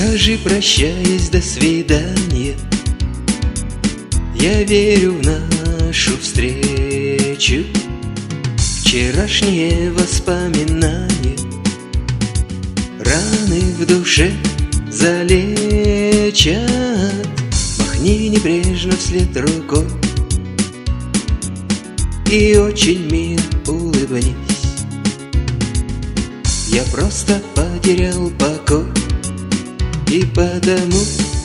Скажи, прощаясь, до свидания. Я верю в нашу встречу. Вчерашние воспоминания раны в душе залечат. Махни небрежно вслед рукой и очень мило улыбнись. Я просто потерял покой, и потому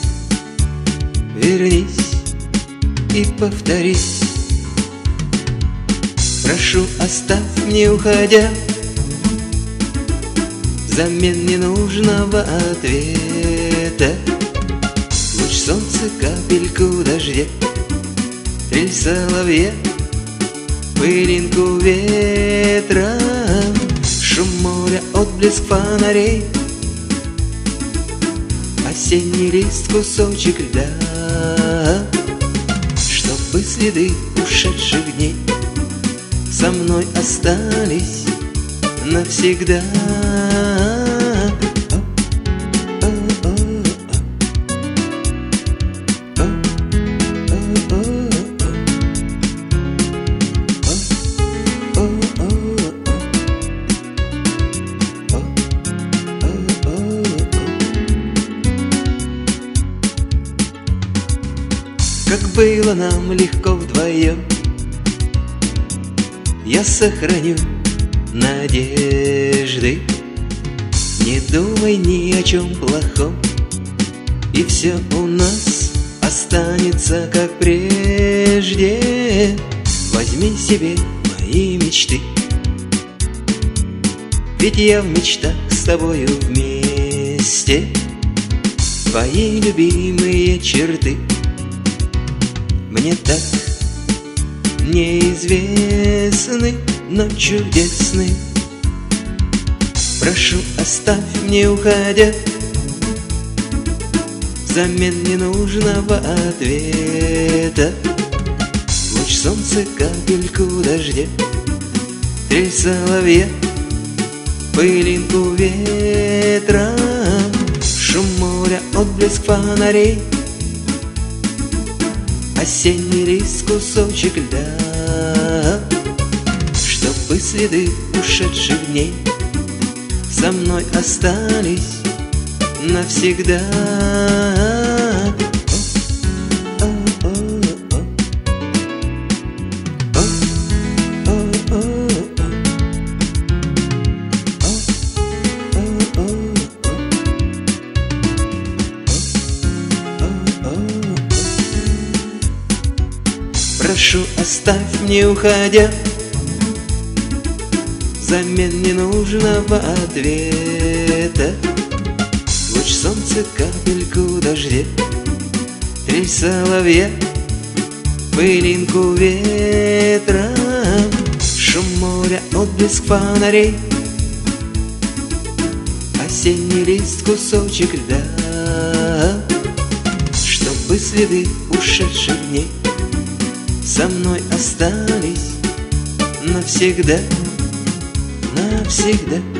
вернись и повторись. Прошу, оставь, не уходя, взамен ненужного ответа. Луч солнца, капельку дождя, трель соловья, пылинку ветра, шум моря, отблеск фонарей, осенний лист, кусочек льда. Чтобы следы ушедших дней со мной остались навсегда. Как было нам легко вдвоем, я сохраню надежды. Не думай ни о чем плохом, и все у нас останется как прежде. Возьми себе мои мечты, ведь я в мечтах с тобою вместе. Твои любимые черты мне так неизвестны, но чудесны. Прошу, оставь, не уходя, взамен ненужного ответа. Луч солнца, капельку дождя, трель соловья, пылинку ветра, шум моря, отблеск фонарей, осенний лист, кусочек льда. Чтобы следы ушедших дней со мной остались навсегда. Прошу, оставь, не уходя, взамен ненужного ответа. Луч солнца, капельку дождя, трель соловья, пылинку ветра, шум моря, отблеск фонарей, осенний лист, кусочек льда. Чтобы следы ушедших дней со мной остались навсегда, навсегда.